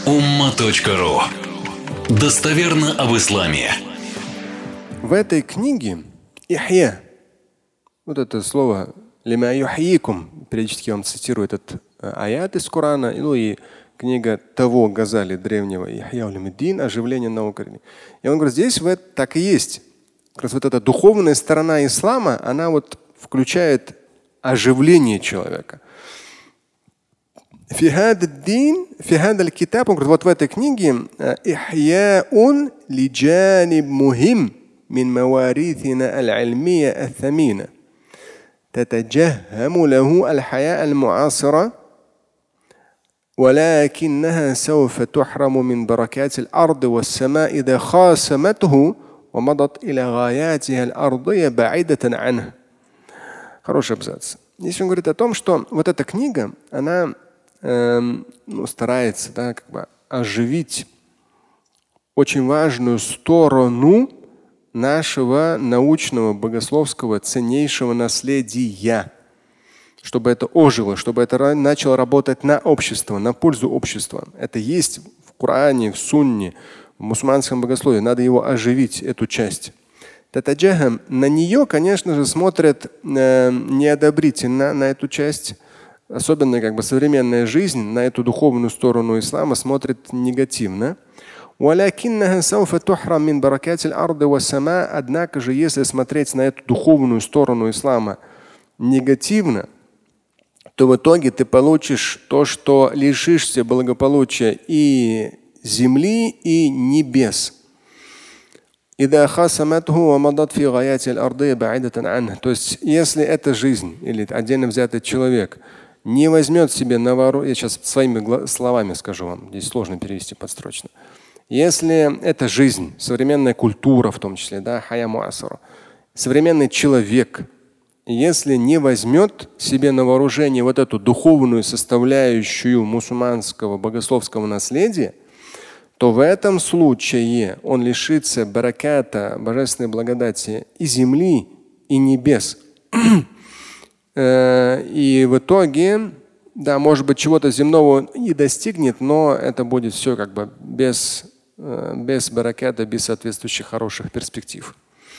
umma.ru. Достоверно об исламе. В этой книге ихья, вот это слово лима юхьикум, периодически он цитирует этот аят из Корана, ну и книга того Газали древнего Ихья улумиддин, оживление науки. И он говорит, здесь так и есть. Как раз вот эта духовная сторона ислама, она вот включает оживление человека. Китаб, он говорит, вот в этой книге ихьяун лиджаниб мухим мин маварithina аль-ильмия ат-тамина татаджаххаму лаху аль-хая аль-муасира ولكنها سوف تحرم من بركات الأرض والسماء إذا خاصمته ومضت إلى غاياتها الأرضية بعيدة عنه. Хороший абзац. Здесь он говорит о том, что вот эта книга, она старается оживить очень важную сторону нашего научного, богословского, ценнейшего наследия. Чтобы это ожило, чтобы это начало работать на общество, на пользу общества. Это есть в Коране, в Сунне, в мусульманском богословии. Надо его оживить, эту часть. Татаджахам, на нее, конечно же, смотрят неодобрительно, на эту часть. Особенно современная жизнь на эту духовную сторону ислама смотрит негативно. Однако же, если смотреть на эту духовную сторону ислама негативно, то в итоге ты получишь то, что лишишься благополучия и земли, и небес. То есть, если эта жизнь или отдельно взятый человек не возьмет себе на вооружение, я сейчас своими словами скажу вам, здесь сложно перевести подстрочно. Если эта жизнь, современная культура в том числе, хая муасара, современный человек, если не возьмет себе на вооружение вот эту духовную составляющую мусульманского богословского наследия, то в этом случае он лишится бараката, божественной благодати и земли, и небес. И в итоге, может быть, чего-то земного и достигнет, но это будет все без бараката, без соответствующих хороших перспектив.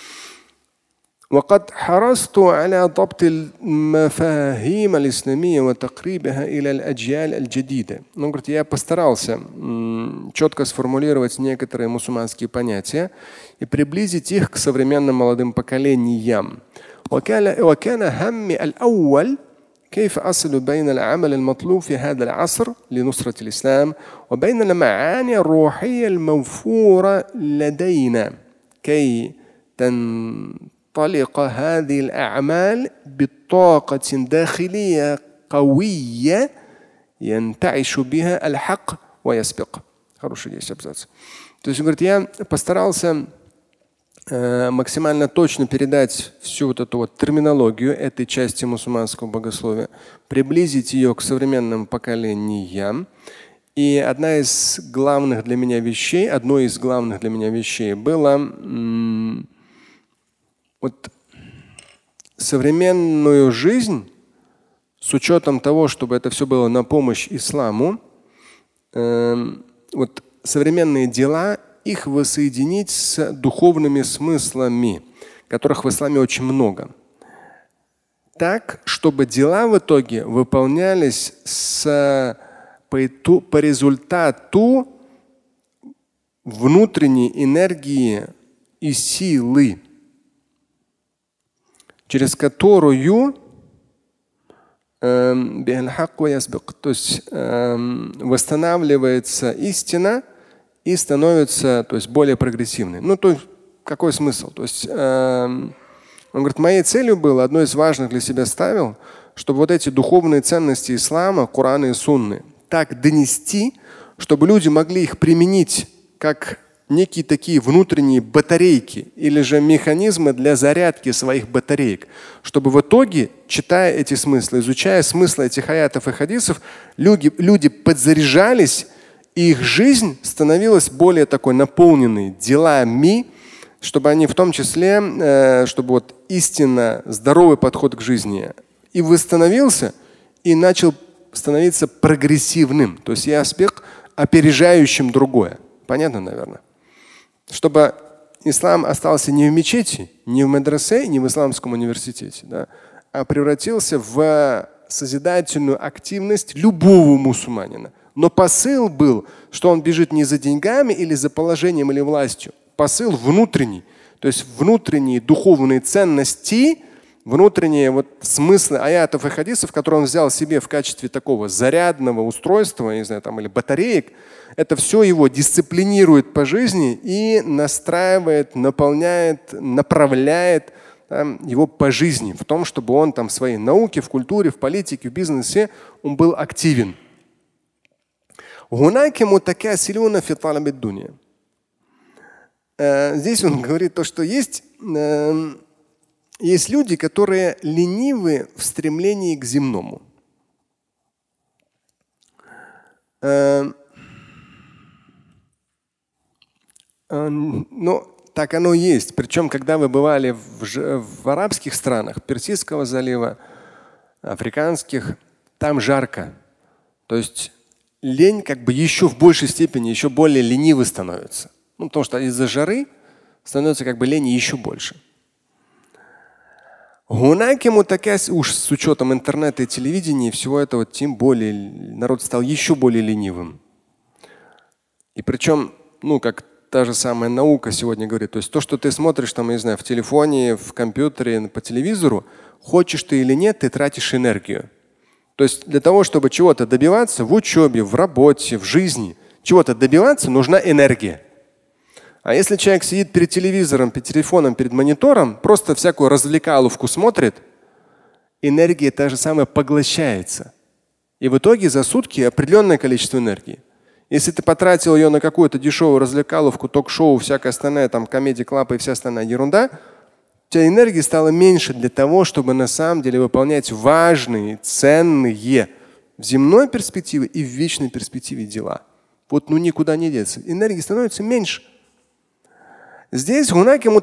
وقد حرصت على ضبط المفاهيم الإسلامية وتقريبها إلى الأجيال الجديدة. Он говорит, я постарался четко сформулировать некоторые мусульманские понятия и приблизить их к современным молодым поколениям. وكان همي الأول كيف أصل بين العمل المطلوب في هذا العصر لنصرة الإسلام وبين المعاني الروحية الموفورة لدينا كي تنطلق هذه الأعمال بطاقة داخلية قوية ينتعش بها الحق ويسبق. Хороший здесь абзац. То есть, он говорит, я постарался максимально точно передать всю вот эту терминологию этой части мусульманского богословия, приблизить ее к современным поколениям. И одно из главных для меня вещей было современную жизнь с учетом того, чтобы это все было на помощь исламу, современные дела, их воссоединить с духовными смыслами, которых в исламе очень много. Так, чтобы дела в итоге выполнялись по результату внутренней энергии и силы, через которую то есть восстанавливается истина и становится более прогрессивной. То есть какой смысл? То есть он говорит, моей целью было, одной из важных для себя ставил, чтобы вот эти духовные ценности ислама, Корана и Сунны, так донести, чтобы люди могли их применить как некие такие внутренние батарейки или же механизмы для зарядки своих батареек, чтобы в итоге, читая эти смыслы, изучая смыслы этих аятов и хадисов, люди подзаряжались, и их жизнь становилась более такой наполненной делами, чтобы они в том числе, чтобы истинно здоровый подход к жизни и восстановился, и начал становиться прогрессивным. То есть яспик опережающим другое. Понятно, наверное? Чтобы ислам остался не в мечети, не в медресе, не в исламском университете, да, а превратился в созидательную активность любого мусульманина. Но посыл был, что он бежит не за деньгами или за положением или властью. Посыл внутренний. То есть внутренние духовные ценности, внутренние смыслы аятов и хадисов, которые он взял себе в качестве такого зарядного устройства, не знаю, или батареек, это все его дисциплинирует по жизни и настраивает, наполняет, направляет его по жизни в том, чтобы он в своей науке, в культуре, в политике, в бизнесе он был активен. Здесь он говорит то, что есть люди, которые ленивы в стремлении к земному. Но так оно и есть. Причем, когда вы бывали в арабских странах, Персидского залива, африканских, там жарко. То есть лень еще в большей степени, еще более ленивый становится. Потому что из-за жары становится лени еще больше. Уж с учетом интернета и телевидения и всего этого, тем более народ стал еще более ленивым. И причем, как та же самая наука сегодня говорит, то есть то, что ты смотришь я не знаю, в телефоне, в компьютере, по телевизору, хочешь ты или нет, ты тратишь энергию. То есть для того, чтобы чего-то добиваться в учебе, в работе, в жизни, чего-то добиваться, нужна энергия. А если человек сидит перед телевизором, перед телефоном, перед монитором, просто всякую развлекаловку смотрит, энергия та же самая поглощается. И в итоге за сутки определенное количество энергии. Если ты потратил ее на какую-то дешевую развлекаловку, ток-шоу, всякая остальная, комедия, клапа и вся остальная ерунда, у тебя энергии стало меньше для того, чтобы на самом деле выполнять важные, ценные в земной перспективе и в вечной перспективе дела. Никуда не деться. Энергии становится меньше. Здесь он говорит,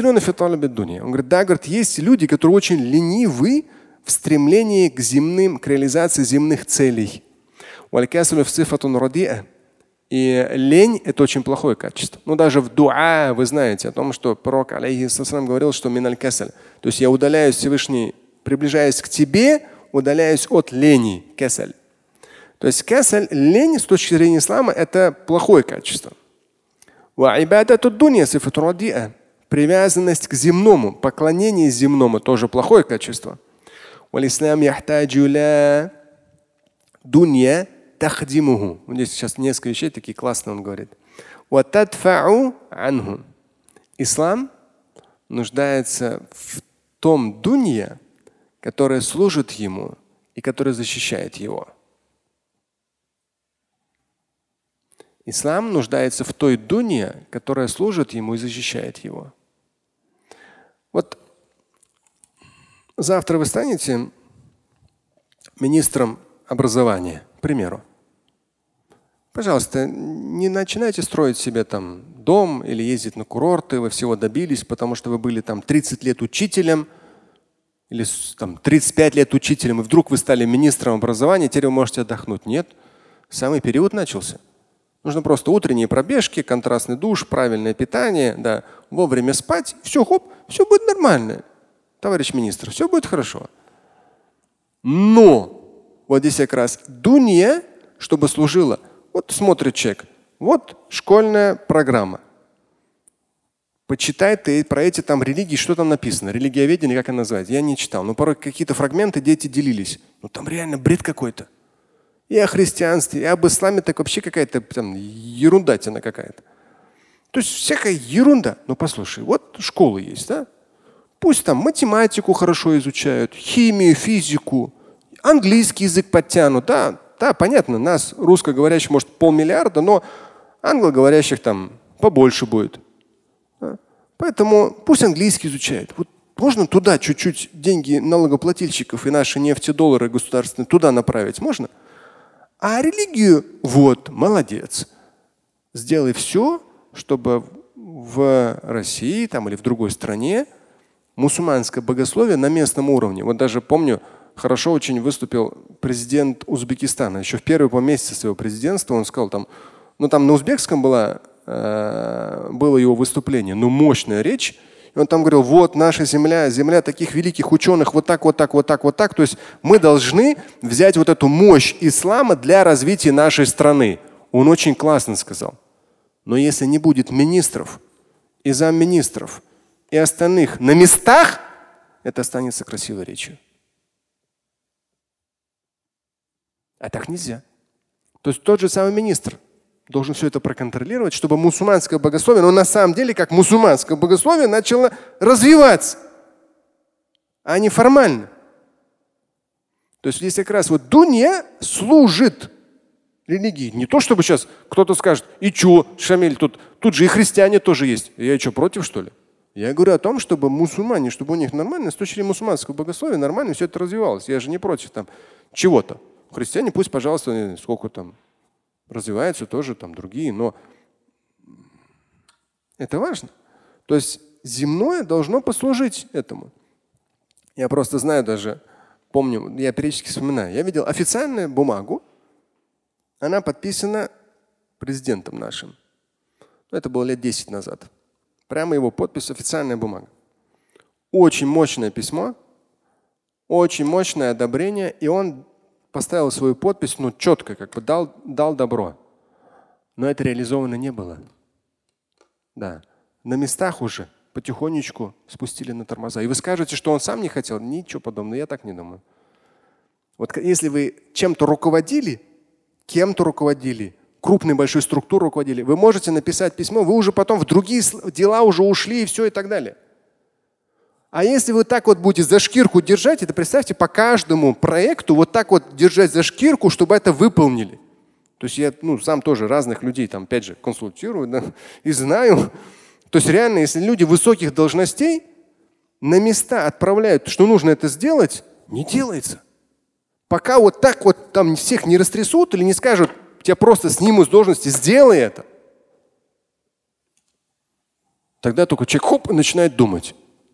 есть люди, которые очень ленивы в стремлении к реализации земных целей. И лень – это очень плохое качество. Даже в дуа вы знаете о том, что пророк алейхиссалям говорил, что миналь касаль. То есть я удаляюсь, Всевышний, приближаясь к тебе, удаляюсь от лени. Касаль. То есть касаль, лень с точки зрения ислама – это плохое качество. Привязанность к земному, поклонение земному тоже плохое качество. Здесь сейчас несколько вещей такие классные он говорит. Ислам нуждается в том дунья, которое служит ему и которое защищает его. Ислам нуждается в той дунье, которая служит ему и защищает его. Завтра вы станете министром образования, к примеру. Пожалуйста, не начинайте строить себе дом или ездить на курорты, вы всего добились, потому что вы были 30 лет учителем или 35 лет учителем, и вдруг вы стали министром образования, теперь вы можете отдохнуть. Нет, самый период начался. Нужно просто утренние пробежки, контрастный душ, правильное питание, да, вовремя спать. Все, все будет нормально. Товарищ министр, все будет хорошо. Но здесь как раз дунья, чтобы служила. Смотрит человек, школьная программа. Почитай ты про эти религии, что там написано. Религиоведение, как она называется. Я не читал, но порой какие-то фрагменты дети делились. Там реально бред какой-то. И о христианстве, и об исламе так вообще какая-то ерундатина какая-то. То есть всякая ерунда. Послушай, школы есть, да? Пусть математику хорошо изучают, химию, физику, английский язык подтянут. Да, понятно, нас, русскоговорящих, может 500 000 000, но англоговорящих побольше будет. Да? Поэтому пусть английский изучают. Можно туда чуть-чуть деньги налогоплательщиков и наши нефтедоллары государственные туда направить? Можно? А религию, молодец. Сделай все, чтобы в России или в другой стране мусульманское богословие на местном уровне. Даже помню, хорошо очень выступил президент Узбекистана. Еще в первые полмесяца своего президентства он сказал там, там на узбекском было его выступление, мощная речь. И он там говорил, вот наша земля, земля таких великих ученых, вот так, вот так, вот так, вот так. То есть мы должны взять вот эту мощь ислама для развития нашей страны. Он очень классно сказал. Но если не будет министров и замминистров и остальных на местах, это останется красивой речью. А так нельзя. То есть тот же самый министр должен все это проконтролировать, чтобы мусульманское богословие, но на самом деле как мусульманское богословие начало развиваться, а не формально. То есть здесь как раз дунья служит религии. Не то, чтобы сейчас кто-то скажет, и что, Шамиль, тут же и христиане тоже есть. Я что, против, что ли? Я говорю о том, чтобы мусульмане, чтобы у них нормально, с точки зрения мусульманского богословия, нормально все это развивалось. Я же не против там чего-то. Христиане пусть, пожалуйста, сколько там развиваются тоже там другие, но это важно. То есть земное должно послужить этому. Я просто знаю даже, помню, я периодически вспоминаю, я видел официальную бумагу, она подписана президентом нашим. Это было лет 10 назад. Прямо его подпись, официальная бумага. Очень мощное письмо, очень мощное одобрение, и он поставил свою подпись, четко, дал добро. Но это реализовано не было. Да. На местах уже потихонечку спустили на тормоза. И вы скажете, что он сам не хотел? Ничего подобного, я так не думаю. Вот если вы чем-то руководили, кем-то руководили, крупной большой структурой руководили, вы можете написать письмо, вы уже потом в другие дела уже ушли и все и так далее. А если вы так будете за шкирку держать, это представьте, по каждому проекту так держать за шкирку, чтобы это выполнили. То есть я сам тоже разных людей там опять же консультирую, да, и знаю. То есть реально, если люди высоких должностей на места отправляют, что нужно это сделать, не делается. Пока так там всех не растрясут или не скажут, тебя просто снимут с должности, сделай это. Тогда только человек начинает думать.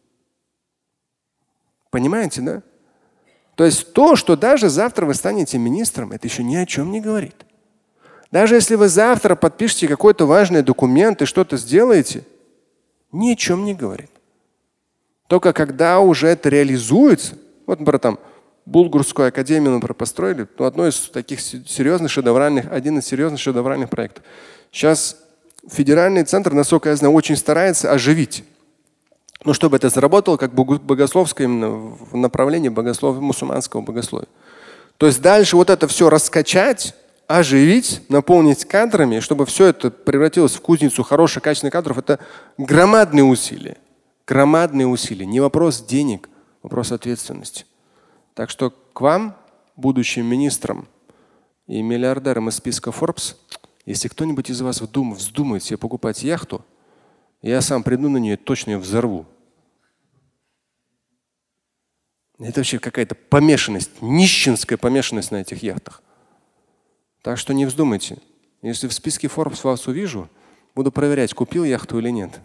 Понимаете, да? То есть то, что даже завтра вы станете министром, это еще ни о чем не говорит. Даже если вы завтра подпишете какой-то важный документ и что-то сделаете, ни о чем не говорит. Только когда уже это реализуется, например, там Булгурскую академию, например, построили, один из серьезных шедевральных проектов. Сейчас федеральный центр, насколько я знаю, очень старается оживить. Но чтобы это заработало как богословское именно в направлении мусульманского богословия. То есть дальше это все раскачать, оживить, наполнить кадрами, чтобы все это превратилось в кузницу хороших, качественных кадров, это громадные усилия. Громадные усилия. Не вопрос денег, вопрос ответственности. Так что к вам, будущим министрам и миллиардерам из списка Forbes, если кто-нибудь из вас вздумает себе покупать яхту, я сам приду на нее, точно ее взорву. Это вообще какая-то помешанность, нищенская помешанность на этих яхтах. Так что не вздумайте. Если в списке Forbes вас увижу, буду проверять, купил яхту или нет.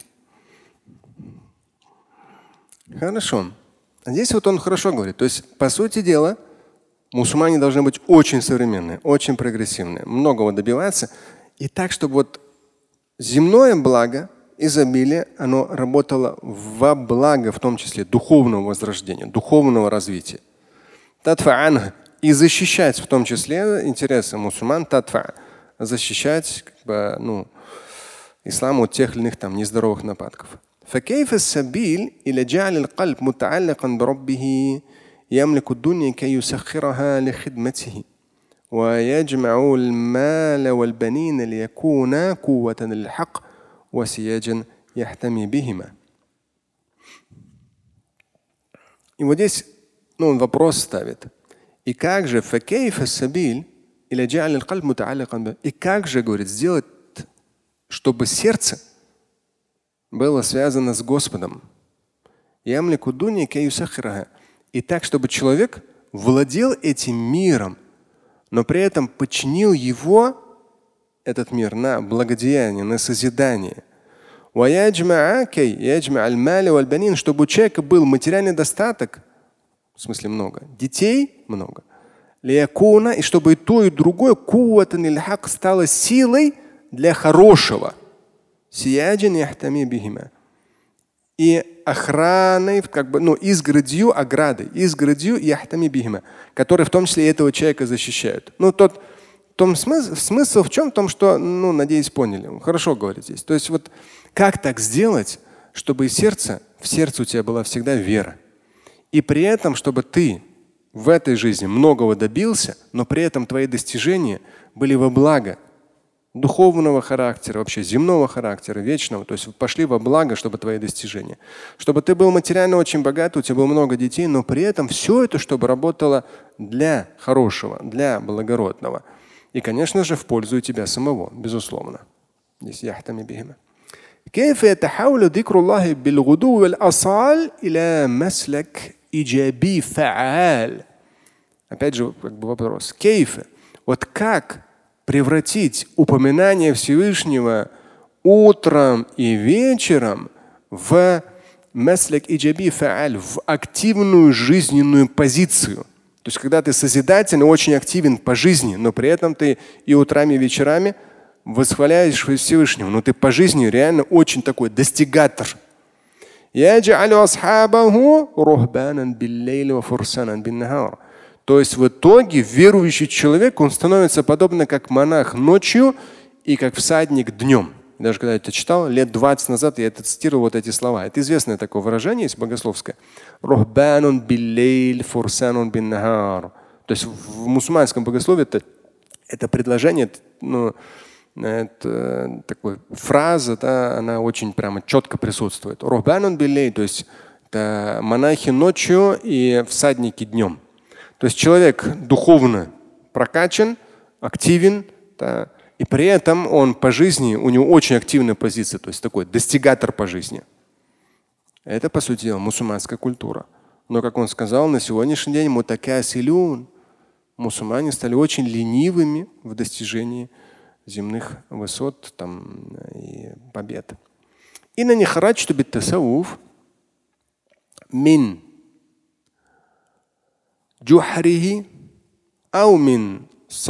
Хорошо. Здесь он хорошо говорит. То есть, по сути дела, мусульмане должны быть очень современные, очень прогрессивные, многого добиваться. И так, чтобы земное благо, изобилие, оно работало во благо, в том числе духовного возрождения, духовного развития. Татфа'ан. И защищать в том числе интересы мусульман, защищать ислам от тех или иных нездоровых нападков. فكيف السبيل إلى جعل القلب متعلقا بربه يملك الدنيا كي يسخرها لخدمته ويجمع المال والبنين ليكونا قوة للحق وسياجا يحتمي بهما. И здесь он вопрос ставит. И как же, и как же, говорит, сделать, чтобы сердце было связано с Господом. И так, чтобы человек владел этим миром, но при этом подчинил его, этот мир, на благодеяние, на созидание. Чтобы у человека был материальный достаток, в смысле много, детей много. Лиякуна, и чтобы и то, и другое, кувватан иль-хак, стало силой для хорошего. Сияджин яхтами бихима. И охраной, изгородью, оградой, изгородью яхтами бихима, которые в том числе и этого человека защищают. Смысл в чем? В том, что, надеюсь, поняли. Хорошо говорит здесь. То есть вот как так сделать, чтобы в сердце у тебя была всегда вера. И при этом, чтобы ты в этой жизни многого добился, но при этом твои достижения были во благо духовного характера, вообще земного характера, вечного. То есть пошли во благо, чтобы твои достижения. Чтобы ты был материально очень богат, у тебя было много детей, но при этом все это, чтобы работало для хорошего, для благородного. И, конечно же, в пользу тебя самого, безусловно. Здесь яхтами бихима. كيف يتحول ذكر الله بالغدو والأصال إلى مسلك إيجابي فعال. Опять же, вопрос. Кейф. Вот как превратить упоминание Всевышнего утром и вечером в масляк иджаби фааль, в активную жизненную позицию. То есть когда ты созидательный, очень активен по жизни, но при этом ты и утрами, и вечерами восхваляешь Всевышнего, но ты по жизни реально очень такой достигатор. То есть в итоге верующий человек, он становится подобно как монах ночью и как всадник днем. Даже когда я это читал, лет 20 назад я это цитировал, вот эти слова. Это известное такое выражение, есть богословское. То есть в мусульманском богословии это предложение, это такая фраза, да, она очень прямо четко присутствует. То есть это монахи ночью и всадники днем. То есть человек духовно прокачан, активен, да, и при этом он по жизни, у него очень активная позиция, то есть такой достигатор по жизни. Это, по сути дела, мусульманская культура. Но, как он сказал, на сегодняшний день мутакасилюн, мусульмане стали очень ленивыми в достижении земных высот и побед. Инна хараджту бит-тасаввуф мин джухрихи ау мин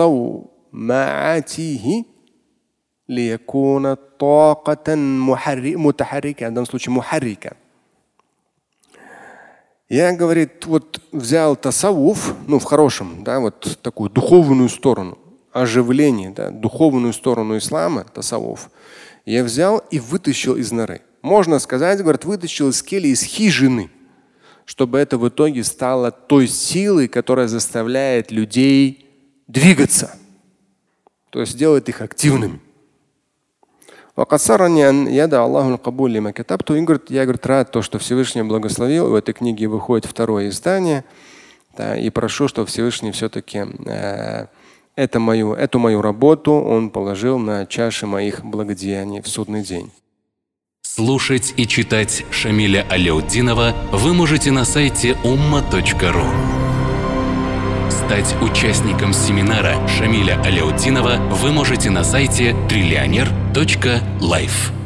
صومعته ليكون طاقة متحركة, в данном случае محركة. Я, говорит, вот взял тасаввуф, в хорошем, да, вот такую духовную сторону, оживление, да, духовную сторону ислама, тасаввуф, я взял и вытащил из норы. Можно сказать, говорит, вытащил из кельи, из хижины, чтобы это в итоге стало той силой, которая заставляет людей двигаться. То есть делает их активными. Я, говорит, рад, что Всевышний благословил. В этой книге выходит второе издание. Да, и прошу, что Всевышний все-таки эту мою работу он положил на чаши моих благодеяний в судный день. Слушать и читать Шамиля Аляутдинова вы можете на сайте umma.ru. Стать участником семинара Шамиля Аляутдинова вы можете на сайте trillioner.life.